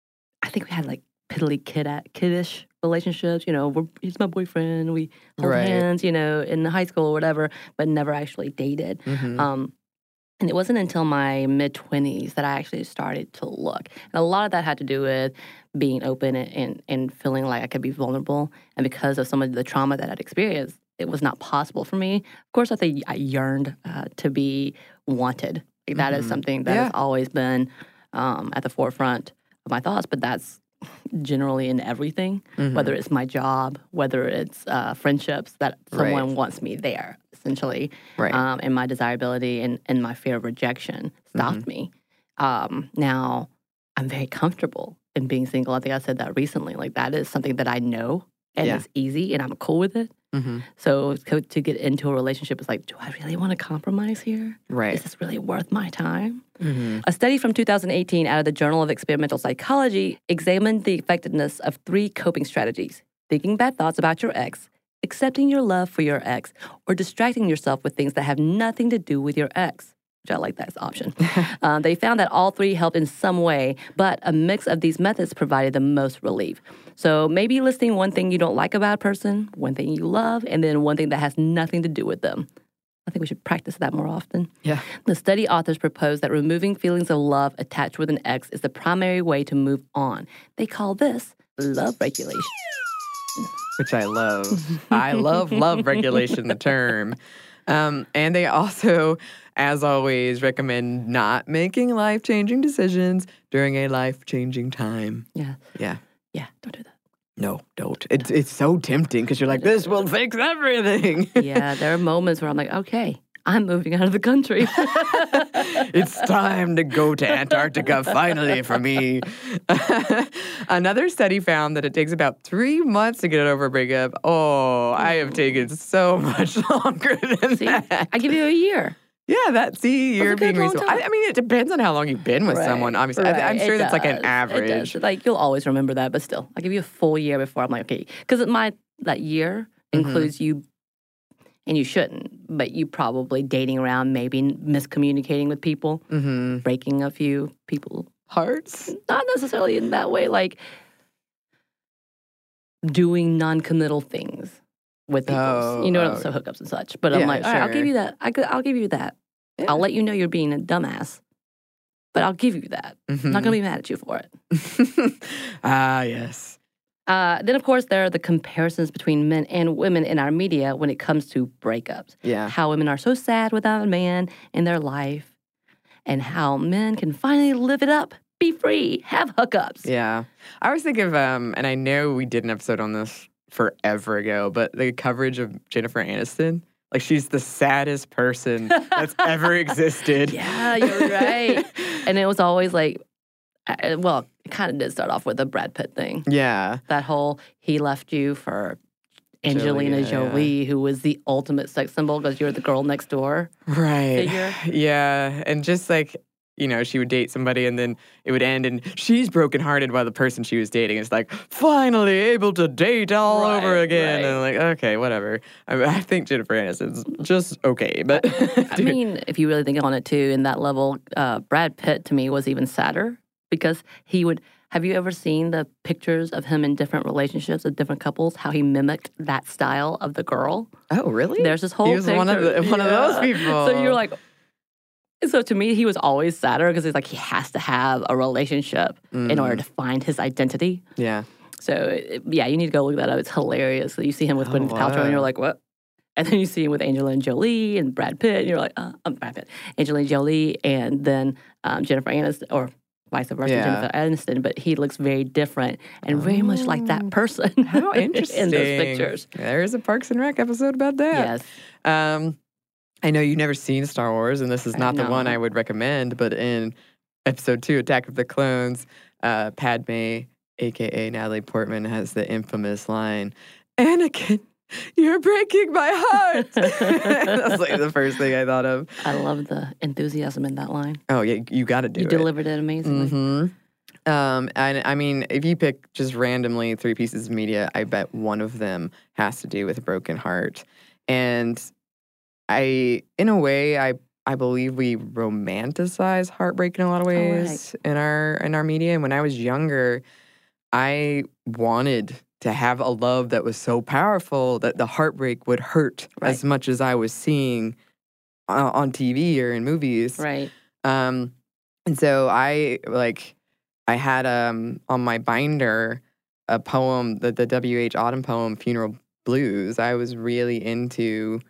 I think we had like piddly kid kiddish relationships. You know, we're, he's my boyfriend. We hold Right. hands. You know, in high school or whatever, but never actually dated. Mm-hmm. Um, And it wasn't until my mid-twenties that I actually started to look. And a lot of that had to do with being open and, and, and feeling like I could be vulnerable. And because of some of the trauma that I'd experienced, it was not possible for me. Of course, I think I yearned uh, to be wanted. Like, that mm-hmm. is something that yeah. has always been um, at the forefront of my thoughts, but that's generally in everything, mm-hmm. whether it's my job, whether it's uh, friendships, that someone right. wants me there, essentially. Right. Um, and my desirability and, and my fear of rejection stopped mm-hmm. me. Um, now, I'm very comfortable in being single. I think I said that recently. Like, that is something that I know, and yeah. it's easy, and I'm cool with it. Mm-hmm. So to, to get into a relationship is like, do I really want to compromise here? Right. Is this really worth my time? Mm-hmm. A study from two thousand eighteen out of the Journal of Experimental Psychology examined the effectiveness of three coping strategies: thinking bad thoughts about your ex, accepting your love for your ex, or distracting yourself with things that have nothing to do with your ex. Which I like that as an option. um, they found that all three helped in some way, but a mix of these methods provided the most relief. So maybe listing one thing you don't like about a person, one thing you love, and then one thing that has nothing to do with them. I think we should practice that more often. Yeah. The study authors proposed that removing feelings of love attached with an ex is the primary way to move on. They call this love regulation. Which I love. I love love regulation, the term. Um, and they also, as always, recommend not making life-changing decisions during a life-changing time. Yeah. Yeah. Yeah, don't do that. No, don't. It's it's so tempting because you're like, this will fix everything. Yeah, there are moments where I'm like, okay, I'm moving out of the country. It's time to go to Antarctica finally for me. Another study found that it takes about three months to get over a breakup. Oh, I have taken so much longer than See, that. I give you a year. Yeah, that, see, you're That's a being good long reasonable. I, I mean, it depends on how long you've been with Right, someone, obviously. right. I, I'm sure It that's like an does. It average. does. Like, you'll always remember that, but still, I'll give you a full year before I'm like, okay. Because my, that year includes mm-hmm. you, and you shouldn't, but you probably dating around, maybe miscommunicating with people, mm-hmm. breaking a few people. Hearts? Not necessarily in that way, like doing non-committal things with people. Oh, you know, oh. so hookups and such. But I'm Yeah, like, all right, I'll sure. give you that. I could, I'll give you that. Yeah. I'll let you know you're being a dumbass, but I'll give you that. Mm-hmm. I'm not going to be mad at you for it. Ah, yes. Uh, then, of course, there are the comparisons between men and women in our media when it comes to breakups. Yeah. How women are so sad without a man in their life, and how men can finally live it up, be free, have hookups. Yeah. I always think of, um, and I know we did an episode on this forever ago, but the coverage of Jennifer Aniston. Like, she's the saddest person that's ever existed. Yeah, you're right. And it was always like, uh, well, it kind of did start off with the Brad Pitt thing. Yeah. That whole, he left you for Angelina Jolie, Jolie, yeah. who was the ultimate sex symbol because you're the girl next door. Right. Figure. Yeah. And just like, you know, she would date somebody and then it would end and she's brokenhearted by the person she was dating. It's like, finally able to date all Right, over again. right. And like, okay, whatever. I, mean, I think Jennifer Aniston's just okay. But I mean, if you really think on it too, in that level, uh, Brad Pitt to me was even sadder because he would, have you ever seen the pictures of him in different relationships with different couples, how he mimicked that style of the girl? Oh, really? There's this whole He was picture. one of, the, one of those people. So you're like, so to me, he was always sadder because he's like, he has to have a relationship mm. in order to find his identity. Yeah. So, it, yeah, you need to go look that up. It's hilarious. So you see him with Oh, Gwyneth Paltrow wow. and you're like, what? And then you see him with Angelina Jolie and Brad Pitt and you're like, uh, I'm Brad Pitt. Angelina Jolie and then um, Jennifer Aniston, or vice versa, Yeah. Jennifer Aniston, but he looks very different and very much like that person. How interesting. in those pictures. There's a Parks and Rec episode about that. Yes. Um, I know you've never seen Star Wars, and this is not the No. one I would recommend, but in episode two, Attack of the Clones, uh, Padme, a k a. Natalie Portman, has the infamous line, Anakin, you're breaking my heart. That's like the first thing I thought of. I love the enthusiasm in that line. Oh, yeah, you got to do You it. delivered it amazingly. Mm-hmm. Um, and I mean, if you pick just randomly three pieces of media, I bet one of them has to do with a broken heart. And I, in a way, I I believe we romanticize heartbreak in a lot of ways in our in our media. And when I was younger, I wanted to have a love that was so powerful that the heartbreak would hurt Right. as much as I was seeing uh, on T V or in movies. Right. Um, and so I like I had um on my binder a poem, the the W H Auden poem, Funeral Blues. I was really into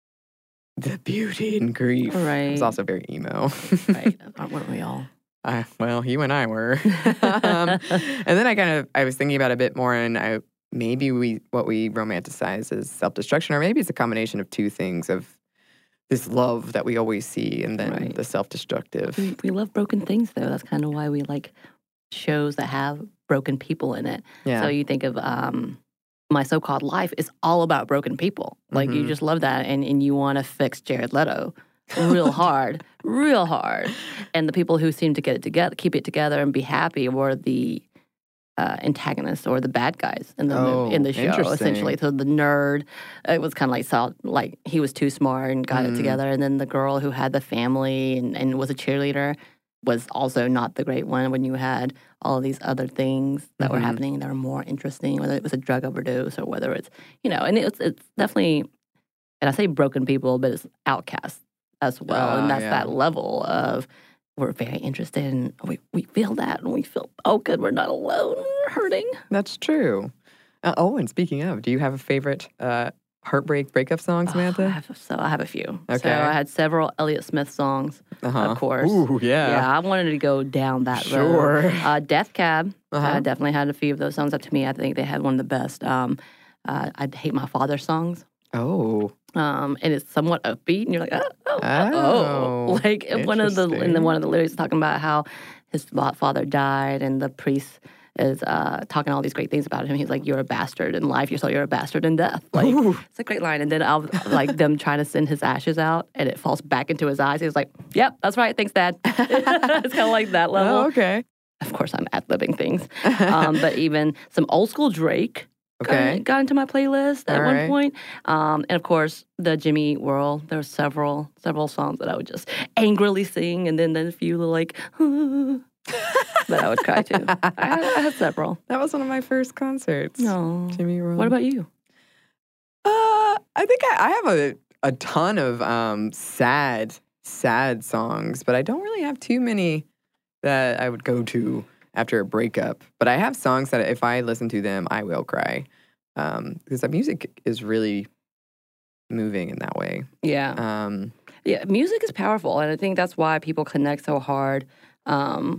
the beauty and grief. Right. I was also very emo. Right. Weren't we all? I, well, you and I were. um, and then I kind of I was thinking about it a bit more, and I maybe we what we romanticize is self-destruction, or maybe it's a combination of two things of this love that we always see, and then Right. the self-destructive. We, we love broken things, though. That's kind of why we like shows that have broken people in it. Yeah. So you think of um, My So-Called Life is all about broken people. Like, you Mhm. just love that, and, and you want to fix Jared Leto real hard, real hard. And the people who seem to get it together, keep it together and be happy were the uh, antagonists or the bad guys in the Oh, movie, in the show, interesting. essentially. So the nerd, it was kind of like saw, like he was too smart and got Mm. it together. And then the girl who had the family and, and was a cheerleader was also not the great one when you had all of these other things that were Mhm. happening that were more interesting, whether it was a drug overdose or whether it's, you know, and it's, it's definitely, and I say broken people, but it's outcasts as well. Ah, and that's yeah. that level of, we're very interested in, we, we feel that and we feel, oh, good, we're not alone, we're hurting. That's true. Uh, oh, and speaking of, do you have a favorite uh, heartbreak breakup song, Oh, I Samantha? have, so I have a few. Okay. So I had several Elliott Smith songs, Uh-huh. of course. Ooh, yeah. Yeah, I wanted to go down that Sure. road. Uh, Death Cab. Uh-huh. I definitely had a few of those songs up to me. I think they had one of the best. Um, uh, I Hate My Father songs. Oh. Um, and it's somewhat upbeat, and you're like, oh, oh, oh. Oh, Like and one of the, and then interesting. one of the lyrics is talking about how his fa- father died, and the priest is uh, talking all these great things about him. He's like, "You're a bastard in life, you're so you're a bastard in death." Like, Ooh. it's a great line. And then I'll like them trying to send his ashes out, and it falls back into his eyes. He was like, "Yep, that's right. Thanks, Dad." It's kind of like that level. Oh, okay. Of course, I'm ad-libbing things, um, but even some old school Drake. Okay. Got, got into my playlist at All one right. point. Um, and of course, the Jimmy Eat World. There were several, several songs that I would just angrily sing, and then, then a few like, that I would cry to. I, had- I had several. That was one of my first concerts. No. Jimmy World. What about you? Uh, I think I, I have a, a ton of um, sad, sad songs, but I don't really have too many that I would go to after a breakup. But I have songs that if I listen to them, I will cry. Um, because the music is really moving in that way. Yeah. Um, Yeah, music is powerful, and I think that's why people connect so hard um,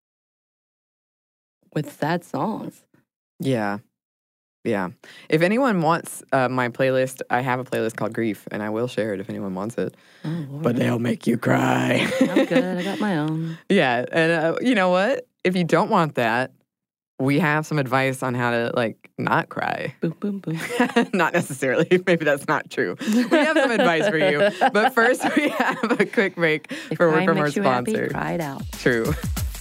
with sad songs. yeah. Yeah. If anyone wants uh, my playlist, I have a playlist called Grief, and I will share it if anyone wants it. Oh, Lord. But they'll make you cry. I'm good. I got my own. Yeah, and uh, you know what? If you don't want that, we have some advice on how to like not cry. Boom, boom, boom. Not necessarily. Maybe that's not true. We have some advice for you, but first we have a quick break If for a word crying from our makes you happy, sponsor. cry it out. True.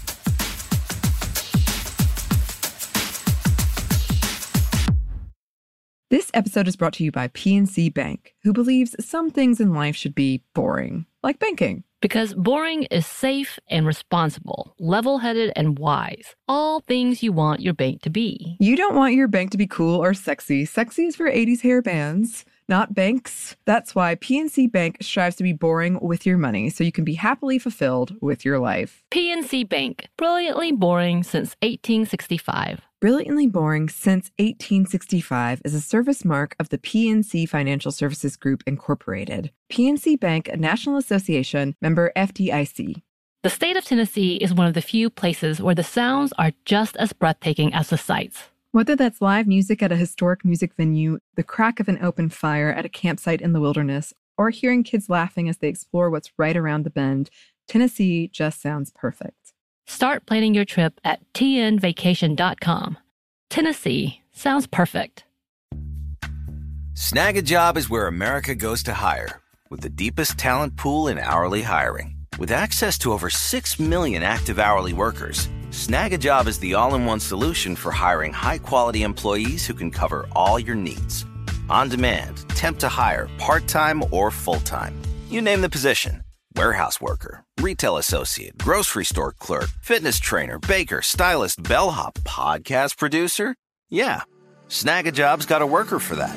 This episode is brought to you by P N C Bank, who believes some things in life should be boring, like banking. Because boring is safe and responsible, level-headed and wise. All things you want your bank to be. You don't want your bank to be cool or sexy. Sexy is for eighties hair bands, not banks. That's why P N C Bank strives to be boring with your money so you can be happily fulfilled with your life. P N C Bank, brilliantly boring since eighteen sixty-five. Brilliantly Boring Since eighteen sixty-five is a service mark of the P N C Financial Services Group, Incorporated. P N C Bank, a National Association, member F D I C. The state of Tennessee is one of the few places where the sounds are just as breathtaking as the sights. Whether that's live music at a historic music venue, the crack of an open fire at a campsite in the wilderness, or hearing kids laughing as they explore what's right around the bend, Tennessee just sounds perfect. Start planning your trip at T N vacation dot com. Tennessee sounds perfect. Snag a Job is where America goes to hire, with the deepest talent pool in hourly hiring. With access to over six million active hourly workers, Snag a Job is the all-in-one solution for hiring high-quality employees who can cover all your needs. On demand, temp to hire, part-time or full-time. You name the position. Warehouse worker, retail associate, grocery store clerk, fitness trainer, baker, stylist, bellhop, podcast producer. Yeah, Snag a Job's got a worker for that.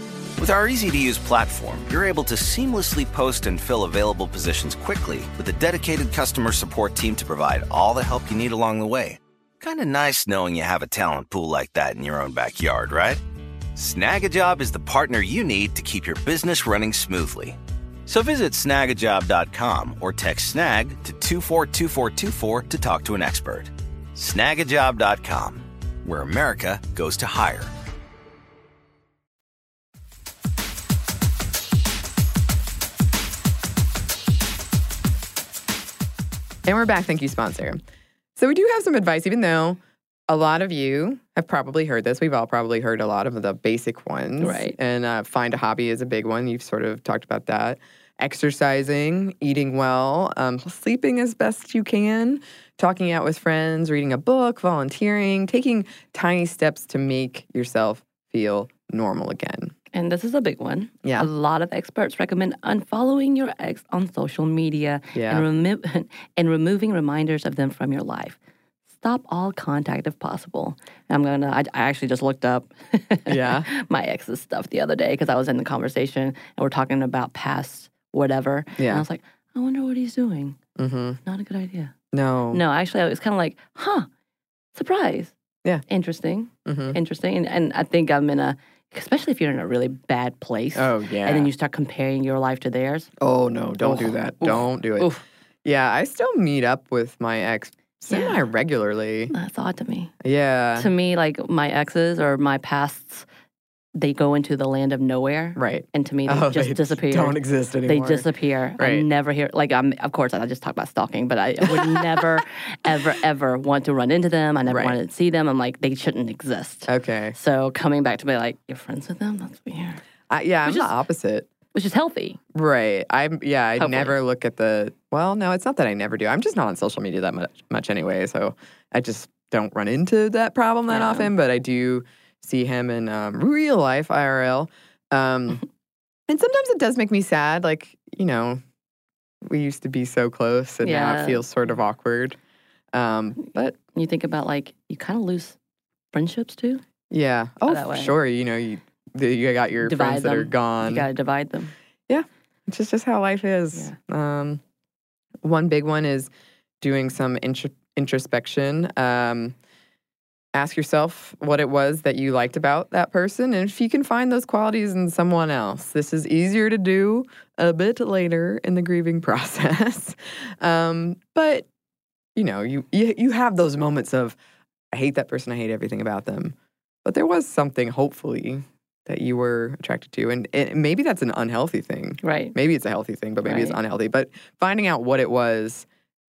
With our easy-to-use platform, you're able to seamlessly post and fill available positions quickly with a dedicated customer support team to provide all the help you need along the way. Kind of nice knowing you have a talent pool like that in your own backyard, right? Snag a Job is the partner you need to keep your business running smoothly. So visit snag a job dot com or text snag to two four two four two four to talk to an expert. snag a job dot com, where America goes to hire. And we're back. Thank you, sponsor. So we do have some advice, even though a lot of you have probably heard this. We've all probably heard a lot of the basic ones. Right. And uh, find a hobby is a big one. You've sort of talked about that. Exercising, eating well, um, sleeping as best you can, talking out with friends, reading a book, volunteering, taking tiny steps to make yourself feel normal again. And this is a big one. Yeah. A lot of experts recommend unfollowing your ex on social media Yeah. and, remo- and removing reminders of them from your life. Stop all contact if possible. And I'm going to, I I actually just looked up Yeah. my ex's stuff the other day because I was in the conversation and we're talking about past whatever. Yeah. And I was like, I wonder what he's doing. Mm-hmm. Not a good idea. No. No, actually, it was kind of like, huh, surprise. Yeah. Interesting. Mm-hmm. Interesting. And, and I think I'm in a, especially if you're in a really bad place. Oh, yeah. And then you start comparing your life to theirs. Oh, no. Don't do Oof. that. Oof. Don't do it. Oof. Yeah. I still meet up with my ex Yeah. semi-regularly. That's odd to me. Yeah. To me, like my exes or my pasts, they go into the land of nowhere. Right. And to me, they Oh, just they disappear. don't exist They anymore. disappear. I Right. never hear, like, I'm, of course, I just talk about stalking, but I would never, ever, ever want to run into them. I never Right. wanted to see them. I'm like, they shouldn't exist. Okay. So coming back to be like, you're friends with them? That's weird. I, yeah, I'm Which the is- opposite. Which is healthy. Right. I'm. Yeah. I Hopefully. never look at the. Well, no, it's not that I never do. I'm just not on social media that much, much anyway. So I just don't run into that problem that Yeah. often. But I do see him in um, real life, I R L. Um, and sometimes it does make me sad. Like, you know, we used to be so close, and now Yeah. it feels sort of awkward. Um, but You think about like, you kind of lose friendships too. yeah. Oh, that for way. sure. You know, you you got your Divide friends that are them. gone. You got to divide them. It's just, just how life is. Um, one big one is doing some intro- introspection. Um, ask yourself what it was that you liked about that person, and if you can find those qualities in someone else. This is easier to do a bit later in the grieving process. um, but, you know, you, you you have those moments of, I hate that person, I hate everything about them. But there was something, hopefully, that you were attracted to. And, and maybe that's an unhealthy thing. Right. Maybe it's a healthy thing, but maybe it's Right. unhealthy. But finding out what it was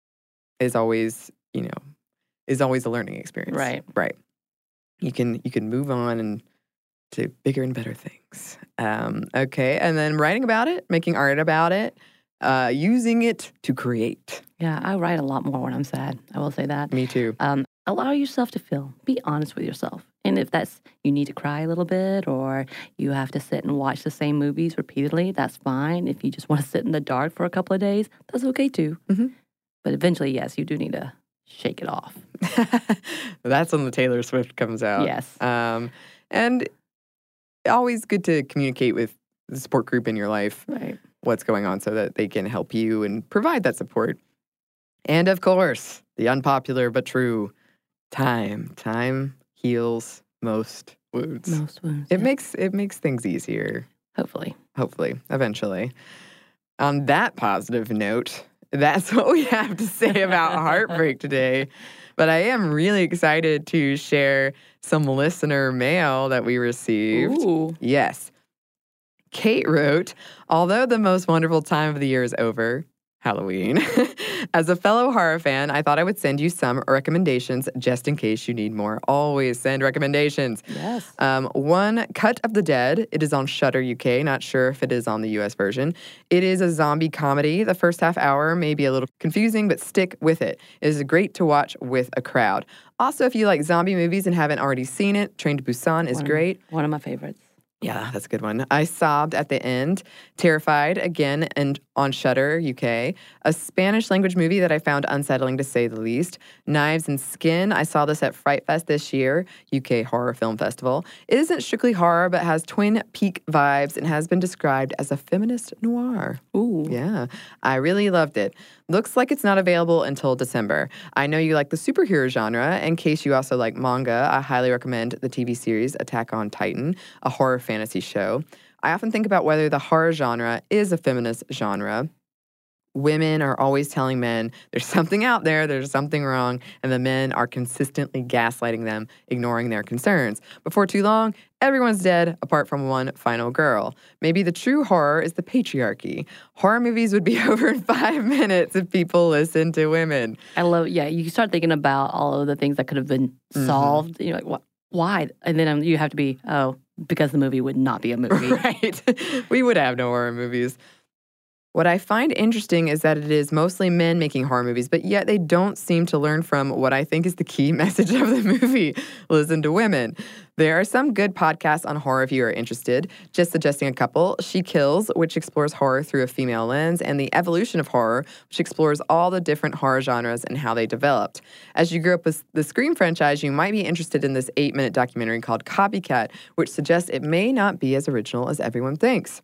is always, you know, is always a learning experience. Right. Right. You can you can move on and to bigger and better things. Um, okay. And then writing about it, making art about it, uh, using it to create. Yeah, I write a lot more when I'm sad. I will say that. Me too. Um, allow yourself to feel. Be honest with yourself. And if that's, you need to cry a little bit or you have to sit and watch the same movies repeatedly, that's fine. If you just want to sit in the dark for a couple of days, that's okay too. Mm-hmm. But eventually, yes, you do need to shake it off. That's when the Taylor Swift comes out. Yes. Um, and always good to communicate with the support group in your life. Right. What's going on so that they can help you and provide that support. And of course, the unpopular but true, time. Time heals most wounds. Most wounds. It yeah. makes it makes things easier, Hopefully. hopefully, eventually. On that positive note, that's what we have to say about heartbreak today. But I am really excited to share some listener mail that we received. Ooh. Yes. Kate wrote, although the most wonderful time of the year is over, Halloween, as a fellow horror fan, I thought I would send you some recommendations just in case you need more. Always send recommendations. Yes. Um, one, Cut of the Dead. It is on Shudder U K. Not sure if it is on the U S version. It is a zombie comedy. The first half hour may be a little confusing, but stick with it. It is great to watch with a crowd. Also, if you like zombie movies and haven't already seen it, Train to Busan is One of- great. One of my favorites. Yeah, that's a good one. I sobbed at the end. Terrified, again, and on Shudder, U K. A Spanish language movie that I found unsettling to say the least. Knives and Skin. I saw this at Fright Fest this year, U K Horror Film Festival. It isn't strictly horror, but has Twin Peak vibes and has been described as a feminist noir. Ooh. Yeah, I really loved it. Looks like it's not available until December. I know you like the superhero genre. In case you also like manga, I highly recommend the T V series Attack on Titan, a horror fantasy show. I often think about whether the horror genre is a feminist genre. Women are always telling men there's something out there, there's something wrong, and the men are consistently gaslighting them, ignoring their concerns. Before too long, everyone's dead apart from one final girl. Maybe the true horror is the patriarchy. Horror movies would be over in five minutes if people listened to women. I love, yeah, you start thinking about all of the things that could have been solved. Mm-hmm. You're like, what? Why? And then um, you have to be, oh, because the movie would not be a movie. Right. We would have no horror movies. What I find interesting is that it is mostly men making horror movies, but yet they don't seem to learn from what I think is the key message of the movie. Listen to women. There are some good podcasts on horror if you are interested. Just suggesting a couple. She Kills, which explores horror through a female lens, and The Evolution of Horror, which explores all the different horror genres and how they developed. As you grew up with the Scream franchise, you might be interested in this eight-minute documentary called Copycat, which suggests it may not be as original as everyone thinks.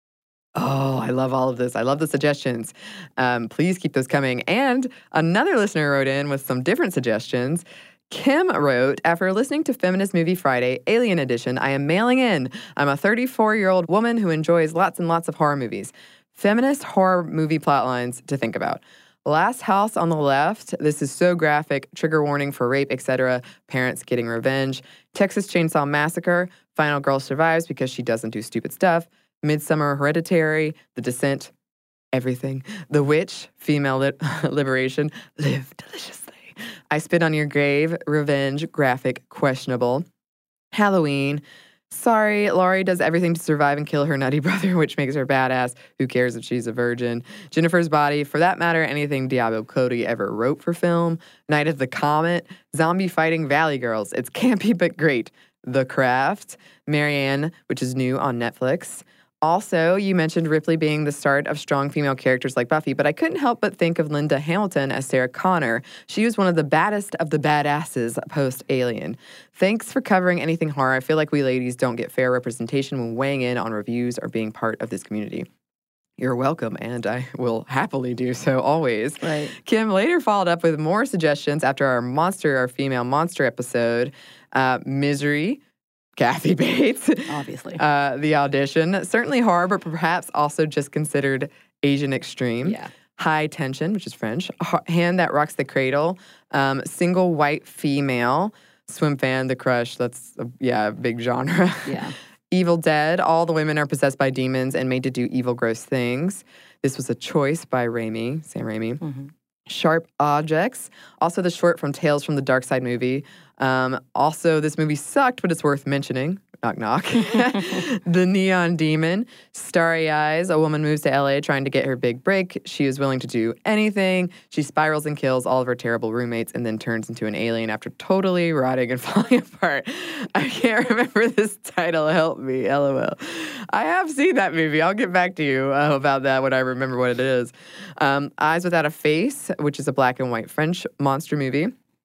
Oh, I love all of this. I love the suggestions. Um, please keep those coming. And another listener wrote in with some different suggestions. Kim wrote, after listening to Feminist Movie Friday, Alien Edition, I am mailing in. I'm a thirty-four-year-old woman who enjoys lots and lots of horror movies. Feminist horror movie plotlines to think about. Last House on the Left. This is so graphic. Trigger warning for rape, et cetera. Parents getting revenge. Texas Chainsaw Massacre. Final girl survives because she doesn't do stupid stuff. Midsummer, Hereditary, The Descent, everything. The Witch, Female li- Liberation, Live Deliciously. I Spit on Your Grave, Revenge, Graphic, Questionable. Halloween, Sorry, Laurie does everything to survive and kill her nutty brother, which makes her badass. Who cares if she's a virgin? Jennifer's Body, for that matter, anything Diablo Cody ever wrote for film. Night of the Comet, Zombie Fighting Valley Girls, it's campy but great. The Craft, Marianne, which is new on Netflix. Also, you mentioned Ripley being the start of strong female characters like Buffy, but I couldn't help but think of Linda Hamilton as Sarah Connor. She was one of the baddest of the badasses post-Alien. Thanks for covering anything horror. I feel like we ladies don't get fair representation when weighing in on reviews or being part of this community. You're welcome, and I will happily do so always. Right. Kim later followed up with more suggestions after our monster, our female monster episode. Uh, Misery, Kathy Bates. Obviously. Uh, the Audition. Certainly horror, but perhaps also just considered Asian extreme. Yeah. High Tension, which is French. H- Hand That Rocks the Cradle. Um, single White Female. Swim Fan, The Crush. That's, a, yeah, a big genre. Yeah. Evil Dead. All the women are possessed by demons and made to do evil, gross things. This was a choice by Raimi, Sam Raimi. Mm-hmm. Sharp Objects. Also the short from Tales from the Dark Side movie. Um, also, this movie sucked, but it's worth mentioning. Knock, knock. The Neon Demon. Starry Eyes. A woman moves to L A trying to get her big break. She is willing to do anything. She spirals and kills all of her terrible roommates and then turns into an alien after totally rotting and falling apart. I can't remember this title. Help me. LOL. I have seen that movie. I'll get back to you uh, about that when I remember what it is. Um, Eyes Without a Face, which is a black and white French monster movie.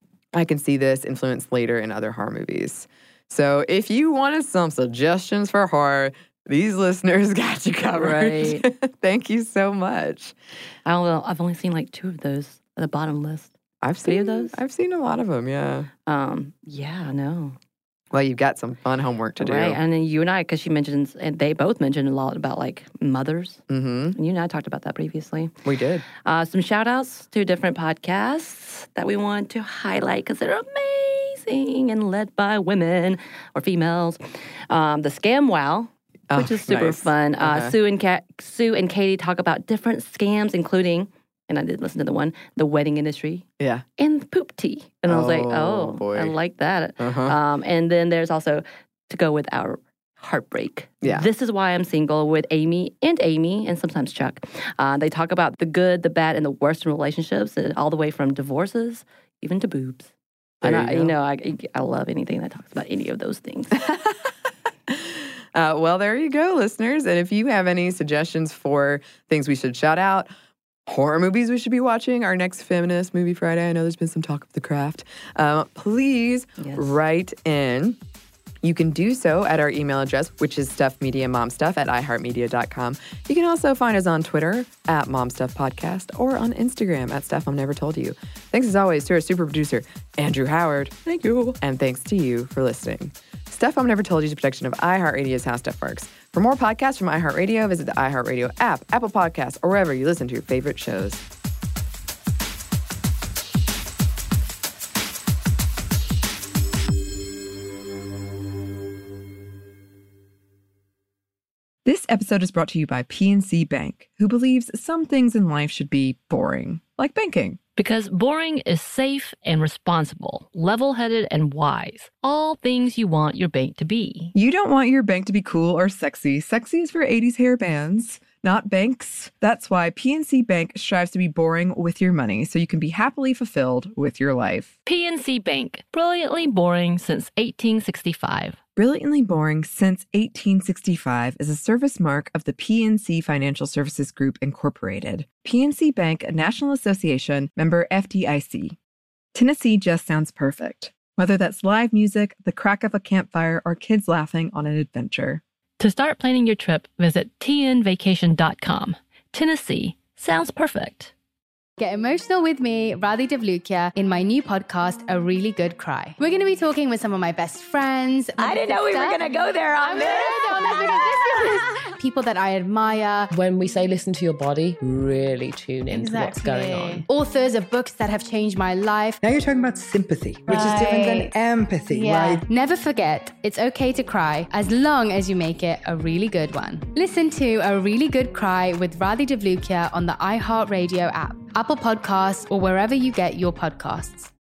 I can see this influence later in other horror movies. So if you wanted some suggestions for horror, these listeners got you covered. Right. Thank you so much. I don't know. I've only seen like two of those at the bottom list. I've Three seen of those. I've seen a lot of them. Yeah. Um. Yeah. No. Well, you've got some fun homework to do. Right. And then you and I, because she mentions, and they both mentioned a lot about like mothers. Mm-hmm. And you and I talked about that previously. We did. Uh, some shout outs to different podcasts that we want to highlight because they're amazing and led by women or females. Um, the Scam Wow, which oh, is super nice. fun. Uh, uh-huh. Sue and Ka- Sue and Katie talk about different scams, including, and I did listen to the one, the wedding industry. Yeah. And poop tea. And I was like, Oh, oh, boy. I like that. Uh-huh. Um, and then there's also to go with our heartbreak. Yeah. This is why I'm single with Amy and Amy and sometimes Chuck. Uh, they talk about the good, the bad, and the worst in relationships, and all the way from divorces even to boobs. There and you I, go. you know, I, I love anything that talks about any of those things. Uh, well, there you go, listeners. And if you have any suggestions for things we should shout out, horror movies we should be watching, our next Feminist Movie Friday, I know there's been some talk of The Craft, uh, please yes. write in. You can do so at our email address, which is stuffmediamomstuff at iheartmedia dot com. You can also find us on Twitter at momstuffpodcast or on Instagram at Stuff Mom Never Told You. Thanks as always to our super producer, Andrew Howard. Thank you. And thanks to you for listening. Stuff Mom Never Told You is a production of iHeartRadio's How Stuff Works. For more podcasts from iHeartRadio, visit the iHeartRadio app, Apple Podcasts, or wherever you listen to your favorite shows. This episode is brought to you by P N C Bank, who believes some things in life should be boring, like banking. Because boring is safe and responsible, level-headed and wise. All things you want your bank to be. You don't want your bank to be cool or sexy. Sexy is for eighties hair bands, not banks. That's why P N C Bank strives to be boring with your money so you can be happily fulfilled with your life. P N C Bank, brilliantly boring since eighteen sixty-five. Brilliantly Boring Since eighteen sixty-five is a service mark of the P N C Financial Services Group, Incorporated. P N C Bank, a National Association, member F D I C. Tennessee just sounds perfect. Whether that's live music, the crack of a campfire, or kids laughing on an adventure. To start planning your trip, visit T N vacation dot com. Tennessee sounds perfect. Get emotional with me, Radhi Devlukia, in my new podcast, A Really Good Cry. We're going to be talking with some of my best friends. I didn't know we were going to go there on this. People that I admire. When we say listen to your body, really tune into exactly. what's going on. Authors of books that have changed my life. Now you're talking about sympathy, which right. is different than empathy, yeah. right? Never forget, it's okay to cry as long as you make it a really good one. Listen to A Really Good Cry with Radhi Devlukia on the iHeartRadio app, Apple Podcasts, or wherever you get your podcasts.